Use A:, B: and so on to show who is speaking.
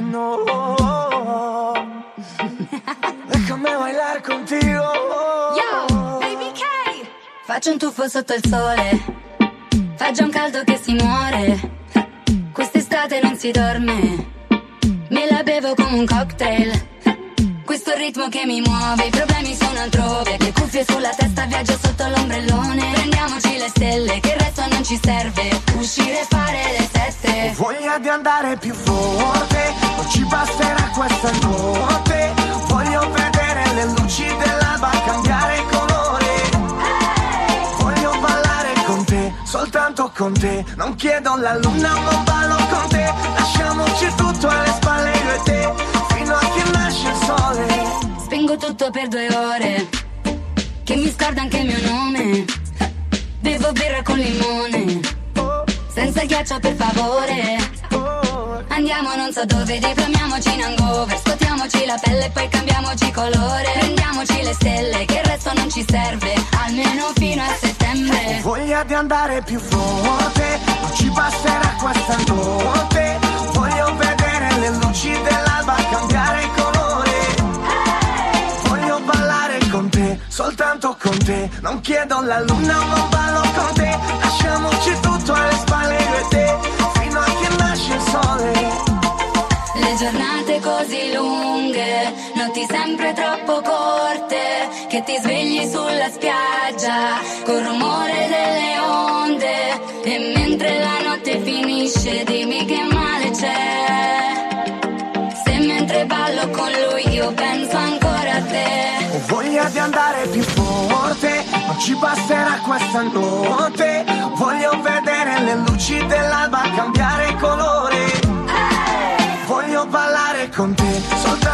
A: no. Déjame bailar contigo.
B: Yo, Baby K. Faccio un tuffo sotto il sole, fa già un caldo che si muore. Quest'estate non si dorme, me la bevo come un cocktail. Questo ritmo che mi muove, i problemi sono altrove. Le cuffie sulla testa, viaggio sotto l'ombrellone. Prendiamoci le stelle, che il resto non ci serve. Uscire e fare le sette.
A: Ho voglia di andare più forte, non ci basterà questa notte. Voglio vedere le luci dell'alba cambiare colore. Voglio ballare con te, soltanto con te. Non chiedo la luna, ma ballo con te. Lasciamoci tutto alle spalle io e te, fino a che nasce il sole.
B: Spengo tutto per 2 ore, che mi scorda anche il mio nome. Bevo birra con limone, senza ghiaccio per favore. Andiamo non so dove, diplomiamoci in hangover. Scuotiamoci la pelle e poi cambiamoci colore. Prendiamoci le stelle, che il resto non ci serve, almeno fino a settembre.
A: Ho voglia di andare più forte, non ci basterà questa notte. Voglio vedere le luci dell'alba cambiare colore. Voglio ballare con te, soltanto con te. Non chiedo la luna, ma ballo con te. Lasciamoci tutto alle spalle io e te, fino a che nasce il sole.
B: Le giornate così lunghe, notti sempre troppo corte, che ti svegli sulla spiaggia col rumore delle onde. E mentre la notte finisce dimmi che male c'è, se mentre ballo con lui io penso ancora a te.
A: Ho voglia di andare più forte, non ci basterà questa notte. Voglio vedere le luci dell'alba cambiare colore. Voglio ballare con te, soltanto